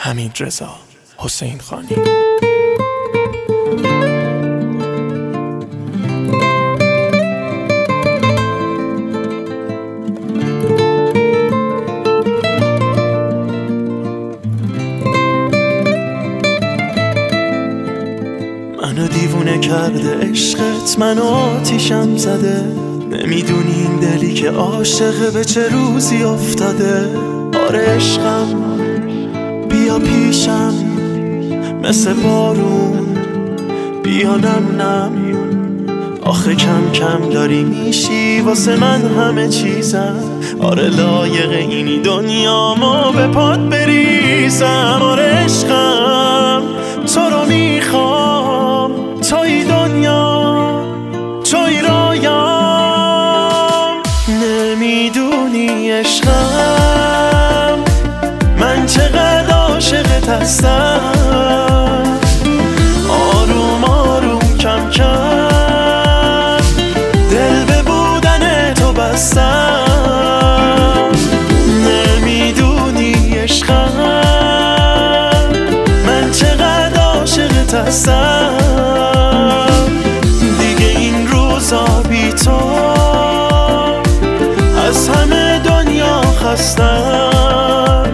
حمیدرضا حسینخانی. منو دیوونه کرده عشقت، منو آتیشم زده. نمیدونی این دلی که عاشقه به چه روزی افتاده. آره عشقم بیا پیشم مثل بارون، بیا نم نم. آخه کم کم داری میشی واسه من همه چیزم. آره لایق اینی دنیامو به پات بریزم. آره عشقم تو رو میخوام، توی دنیا توی رایم. نمیدونی عشقم من چقدر عاشقت هستم. آروم آروم کم کم دل به بودن تو بستم. نمیدونی عشقم من چقدر عاشقت هستم. دیگه این روزا بی تو از همه دنیا خستم.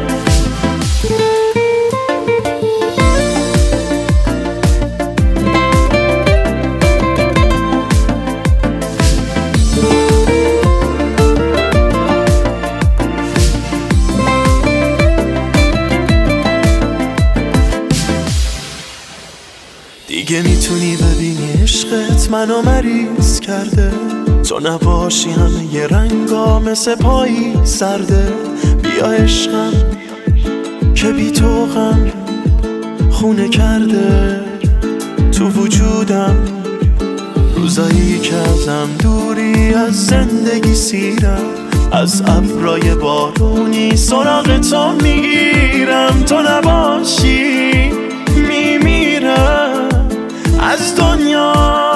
دیگه میتونی ببینی عشقت منو مریض کرده. تو نباشی همه ی رنگا مثل پایی سرده. بیا عشقم که بی تو غم خونه کرده تو وجودم. روزایی که ازم دوری از زندگی سیرم، از ابرای بارونی سراغ تو میگیرم. تو نباشی میمیرم، از دنیا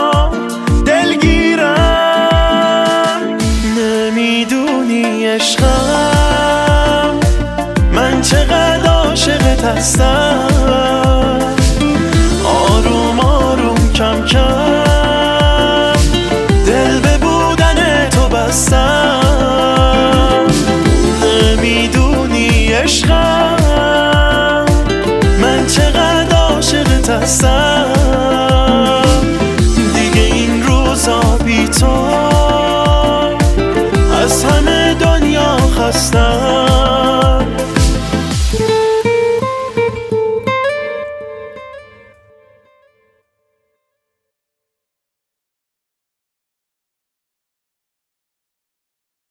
دلگیرم. نمیدونی عشقم من چقدر عاشقت هستم. آروم آروم کم کم دل به بودن تو بستم. نمیدونی عشقم